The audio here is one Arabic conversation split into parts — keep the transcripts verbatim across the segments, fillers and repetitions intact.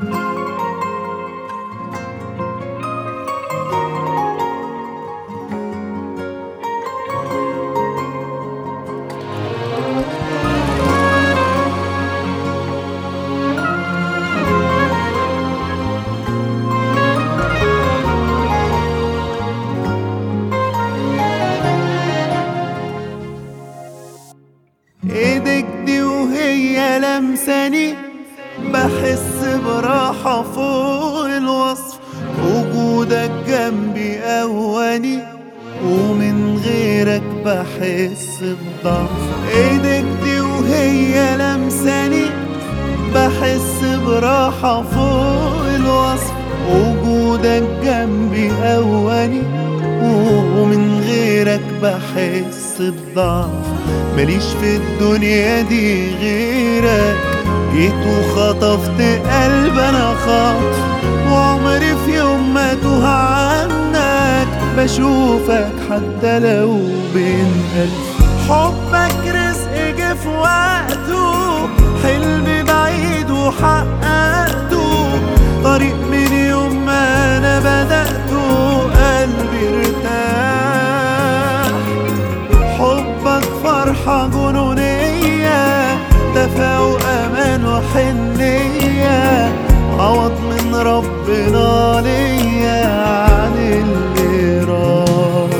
ايدك دي وهي لمساني بحس براحة فوق الوصف، وجودك جنبي قواني ومن غيرك بحس بضعف. ايدك دي وهي لمساني بحس براحة فوق الوصف، وجودك جنبي قواني ومن غيرك بحس بضعف. ماليش في الدنيا دي غيرك، جيت وخطفت قلب انا خاطف، وعمري في يوم ما توه عنك بشوفك حتى لو بين ألف. حبك رزق جه في وقته، حلم بعيد وحققته، طريق من يوم ما انا بدأته قلبي ارتاح. حبك فرحة جنونية، دفى وأمان وحنية، عوض من ربنا ليا عن اللي راح.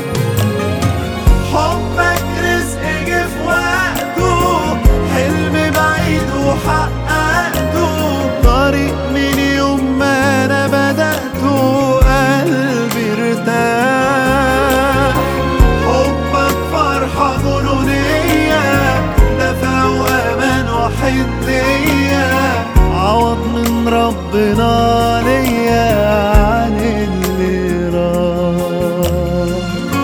حبك رزق جه في وقته، حلم بعيد وحققته، طريق من يوم ما أنا بدأته قلبي ارتاح. حبك فرحة جنونية، دفى وأمان وحنية، عوض من ربنا ليا عن اللي راح.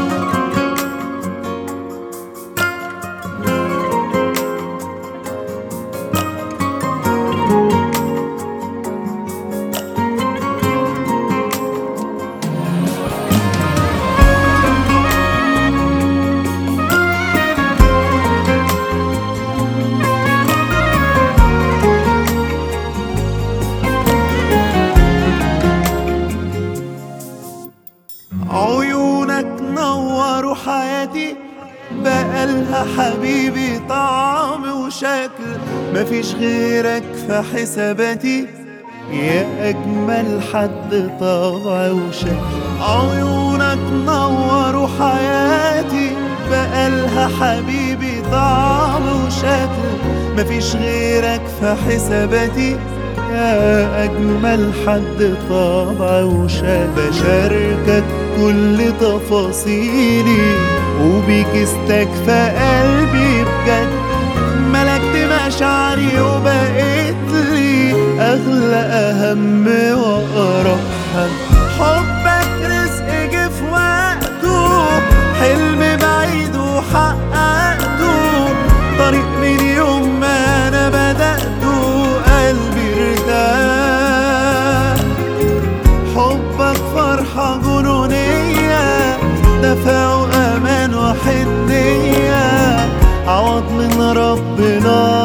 عيونك نوروا حياتي، بقالها حبيبي طعم وشكل، مفيش غيرك في حساباتي يا أجمل حد طبع وشكل. عيونك نوروا حياتي، بقالها حبيبي طعم وشكل، مفيش غيرك في حساباتي يا أجمل حد طبع وشكل. بشاركك كل تفاصيلي وبيك استكفى قلبي بجد، ملكت مشاعري وبقيت لي أغلى أهم وأقرب حد. حبك رزق جه في وقته، حلم بعيد وحققته، طريق من يوم ما أنا بدأته قلبي ارتاح. حبك فرحة جنونية، دفى وأمان وحنية، عوض من ربنا